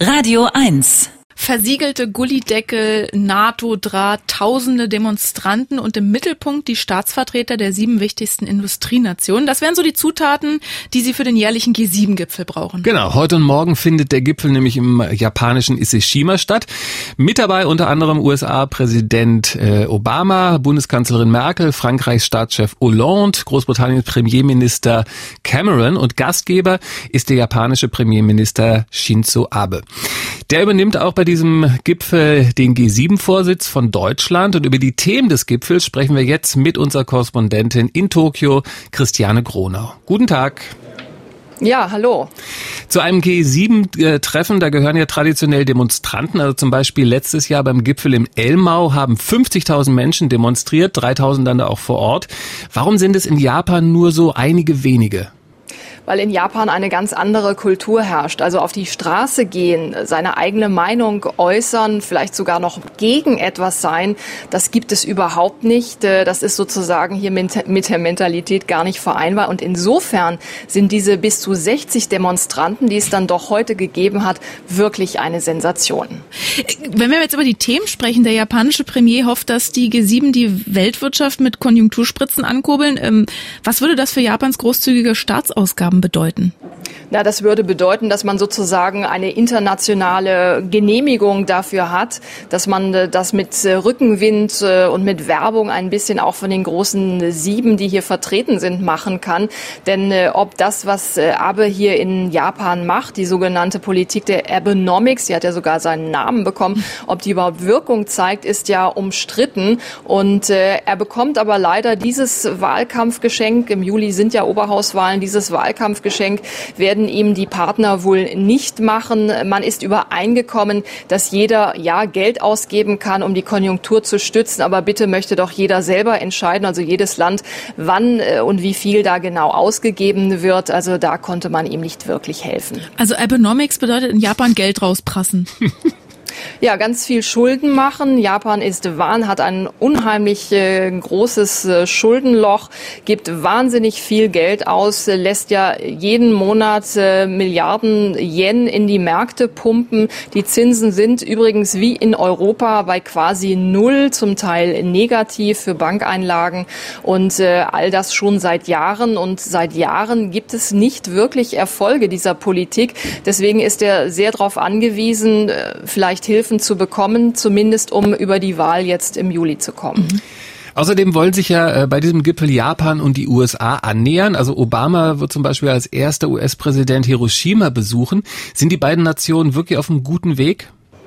Radio 1. Versiegelte Gullideckel, NATO-Draht, tausende Demonstranten und im Mittelpunkt die Staatsvertreter der 7 wichtigsten Industrienationen. Das wären so die Zutaten, die sie für den jährlichen G7-Gipfel brauchen. Genau, heute und morgen findet der Gipfel nämlich im japanischen Ise-Shima statt. Mit dabei unter anderem USA-Präsident Obama, Bundeskanzlerin Merkel, Frankreichs Staatschef Hollande, Großbritanniens Premierminister Cameron und Gastgeber ist der japanische Premierminister Shinzo Abe. Der übernimmt auch bei diesem Gipfel den G7-Vorsitz von Deutschland und über die Themen des Gipfels sprechen wir jetzt mit unserer Korrespondentin in Tokio, Christiane Gronau. Guten Tag. Ja, hallo. Zu einem G7-Treffen, da gehören ja traditionell Demonstranten, also zum Beispiel letztes Jahr beim Gipfel in Elmau haben 50.000 Menschen demonstriert, 3.000 dann da auch vor Ort. Warum sind es in Japan nur so einige wenige? Weil in Japan eine ganz andere Kultur herrscht. Also auf die Straße gehen, seine eigene Meinung äußern, vielleicht sogar noch gegen etwas sein, das gibt es überhaupt nicht. Das ist sozusagen hier mit der Mentalität gar nicht vereinbar. Und insofern sind diese bis zu 60 Demonstranten, die es dann doch heute gegeben hat, wirklich eine Sensation. Wenn wir jetzt über die Themen sprechen, der japanische Premier hofft, dass die G7 die Weltwirtschaft mit Konjunkturspritzen ankurbeln. Was würde das für Japans großzügige Staatsausgaben bedeuten? Na, das würde bedeuten, dass man sozusagen eine internationale Genehmigung dafür hat, dass man das mit Rückenwind und mit Werbung ein bisschen auch von den großen 7, die hier vertreten sind, machen kann. Denn ob das, was Abe hier in Japan macht, die sogenannte Politik der Abenomics, die hat ja sogar seinen Namen bekommen, ob die überhaupt Wirkung zeigt, ist ja umstritten. Und er bekommt aber leider dieses Wahlkampfgeschenk, im Juli sind ja Oberhauswahlen, dieses Wahlkampfgeschenk werden ihm die Partner wohl nicht machen. Man ist übereingekommen, dass jeder Geld ausgeben kann, um die Konjunktur zu stützen. Aber bitte möchte doch jeder selber entscheiden, also jedes Land, wann und wie viel da genau ausgegeben wird. Also da konnte man ihm nicht wirklich helfen. Also Abenomics bedeutet in Japan Geld rausprassen. Ja, ganz viel Schulden machen. Japan hat ein unheimlich großes Schuldenloch, gibt wahnsinnig viel Geld aus, lässt ja jeden Monat Milliarden Yen in die Märkte pumpen. Die Zinsen sind übrigens wie in Europa bei quasi null, zum Teil negativ für Bankeinlagen und all das schon seit Jahren. Und seit Jahren gibt es nicht wirklich Erfolge dieser Politik. Deswegen ist er sehr darauf angewiesen, vielleicht Hilfen zu bekommen, zumindest um über die Wahl jetzt im Juli zu kommen. Außerdem wollen sich ja bei diesem Gipfel Japan und die USA annähern. Also Obama wird zum Beispiel als erster US-Präsident Hiroshima besuchen. Sind die beiden Nationen wirklich auf einem guten Weg?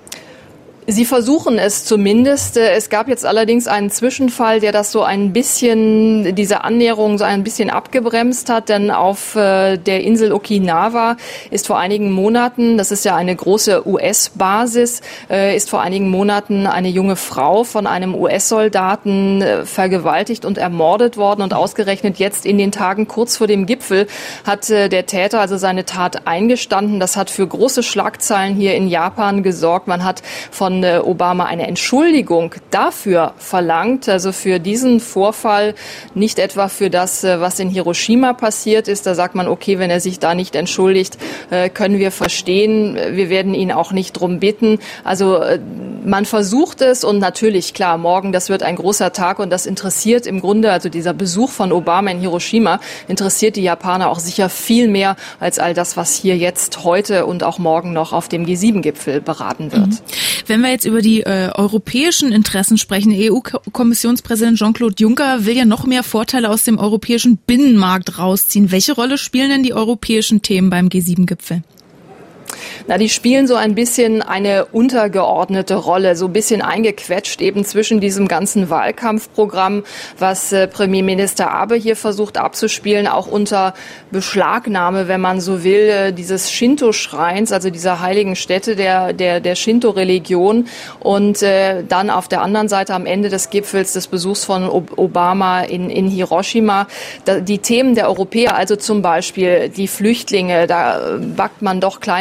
Sie versuchen es zumindest. Es gab jetzt allerdings einen Zwischenfall, der das so ein bisschen, diese Annäherung so ein bisschen abgebremst hat, denn auf der Insel Okinawa ist vor einigen Monaten, das ist ja eine große US-Basis, ist vor einigen Monaten eine junge Frau von einem US-Soldaten vergewaltigt und ermordet worden und ausgerechnet jetzt in den Tagen kurz vor dem Gipfel hat der Täter also seine Tat eingestanden. Das hat für große Schlagzeilen hier in Japan gesorgt. Man hat von Obama eine Entschuldigung dafür verlangt, also für diesen Vorfall, nicht etwa für das, was in Hiroshima passiert ist. Da sagt man, okay, wenn er sich da nicht entschuldigt, können wir verstehen. Wir werden ihn auch nicht drum bitten. Also man versucht es und natürlich, klar, morgen, das wird ein großer Tag und das interessiert im Grunde, also dieser Besuch von Obama in Hiroshima interessiert die Japaner auch sicher viel mehr als all das, was hier jetzt heute und auch morgen noch auf dem G7-Gipfel beraten wird. Wenn wir jetzt über die europäischen Interessen sprechen, EU-Kommissionspräsident Jean-Claude Juncker will ja noch mehr Vorteile aus dem europäischen Binnenmarkt rausziehen. Welche Rolle spielen denn die europäischen Themen beim G7-Gipfel? Na, die spielen so ein bisschen eine untergeordnete Rolle, so ein bisschen eingequetscht eben zwischen diesem ganzen Wahlkampfprogramm, was Premierminister Abe hier versucht abzuspielen, auch unter Beschlagnahme, wenn man so will, dieses Shinto-Schreins, also dieser heiligen Stätte der Shinto-Religion und dann auf der anderen Seite am Ende des Gipfels des Besuchs von Obama in Hiroshima, die Themen der Europäer, also zum Beispiel die Flüchtlinge, da backt man doch kleine Brötchen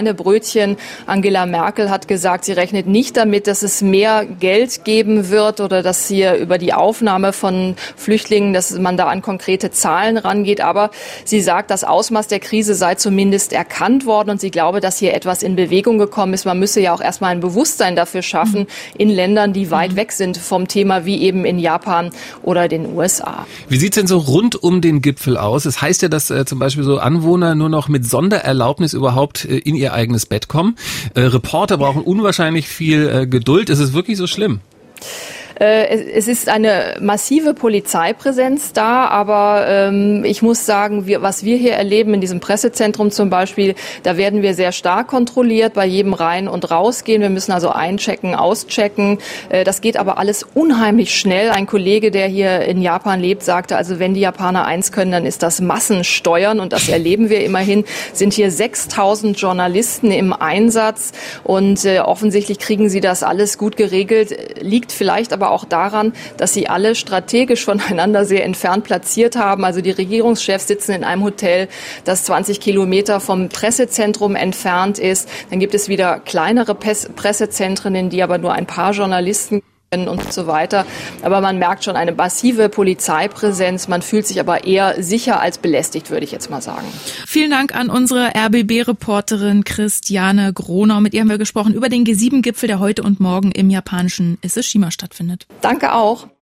Brötchen. Angela Merkel hat gesagt, sie rechnet nicht damit, dass es mehr Geld geben wird oder dass hier über die Aufnahme von Flüchtlingen, dass man da an konkrete Zahlen rangeht. Aber sie sagt, das Ausmaß der Krise sei zumindest erkannt worden und sie glaube, dass hier etwas in Bewegung gekommen ist. Man müsse ja auch erstmal ein Bewusstsein dafür schaffen in Ländern, die weit weg sind vom Thema, wie eben in Japan oder den USA. Wie sieht's denn so rund um den Gipfel aus? Es heißt ja, dass zum Beispiel so Anwohner nur noch mit Sondererlaubnis überhaupt in ihr eigenes Bett kommen. Reporter brauchen unwahrscheinlich viel Geduld. Ist es wirklich so schlimm? Es ist eine massive Polizeipräsenz da, aber ich muss sagen, was wir hier erleben in diesem Pressezentrum zum Beispiel, da werden wir sehr stark kontrolliert bei jedem Rein- und Rausgehen. Wir müssen also einchecken, auschecken. Das geht aber alles unheimlich schnell. Ein Kollege, der hier in Japan lebt, sagte, also wenn die Japaner eins können, dann ist das Massensteuern und das erleben wir immerhin. Sind hier 6.000 Journalisten im Einsatz und offensichtlich kriegen sie das alles gut geregelt. Liegt vielleicht aber auch daran, dass sie alle strategisch voneinander sehr entfernt platziert haben. Also die Regierungschefs sitzen in einem Hotel, das 20 Kilometer vom Pressezentrum entfernt ist. Dann gibt es wieder kleinere Pressezentren, in die aber nur ein paar Journalisten und so weiter. Aber man merkt schon eine massive Polizeipräsenz. Man fühlt sich aber eher sicher als belästigt, würde ich jetzt mal sagen. Vielen Dank an unsere RBB-Reporterin Christiane Gronau. Mit ihr haben wir gesprochen über den G7-Gipfel, der heute und morgen im japanischen Ise-Shima stattfindet. Danke auch.